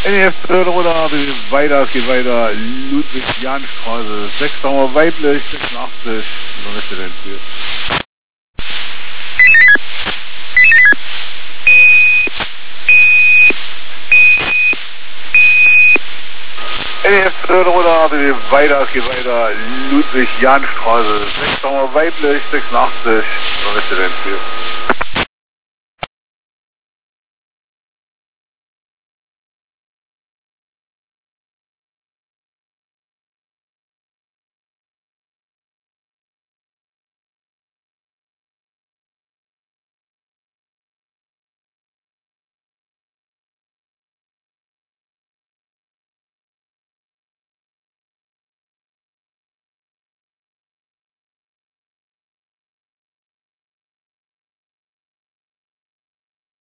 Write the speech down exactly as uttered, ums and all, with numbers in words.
N E F oder weiter, es geht weiter, Ludwig-Jahn-Straße, sechs haben wir weiblich, sechsundachtzig, was möchte denn für? N E F oder weiter, es geht weiter, Ludwig-Jahn-Straße, sechs haben wir weiblich, sechsundachtzig, was möchte denn für?